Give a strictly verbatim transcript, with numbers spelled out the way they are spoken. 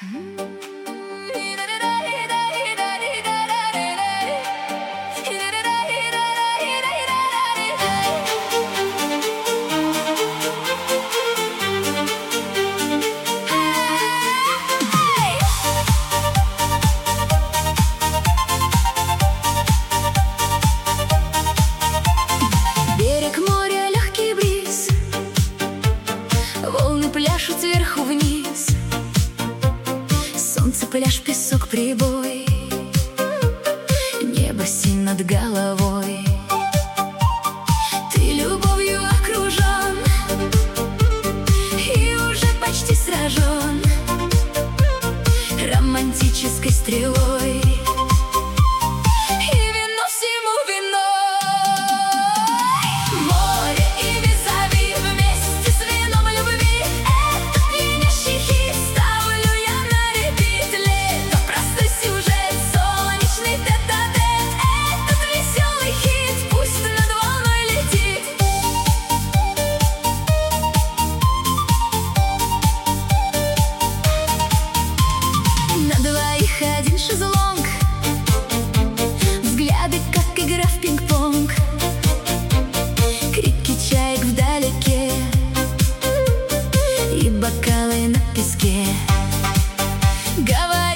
Берег моря, легкий бриз, волны пляшут сверху вниз. Солнце, пляж, песок, прибой, небо синь над головой. Ты любовью окружен и уже почти сражен романтической стрелой. Один шезлонг, взгляды, как игра в пинг-понг, крики чаек вдалеке и бокалы на песке. Говори